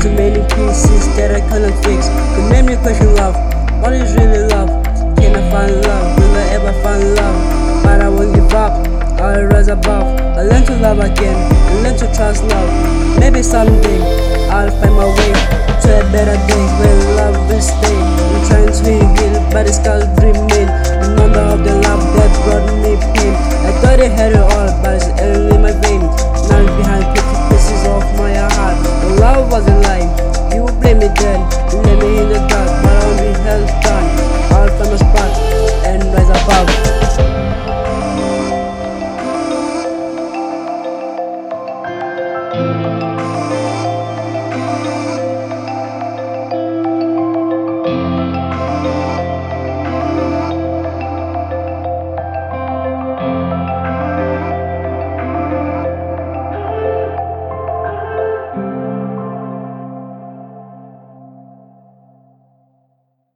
too many pieces that I cannot fix. Could make me question love. What is really love? Can I find love? Will I ever find love? But I won't give up, I'll rise above. I learn to love again, I learn to trust love. Maybe someday I'll find my way to a better day where love will stay.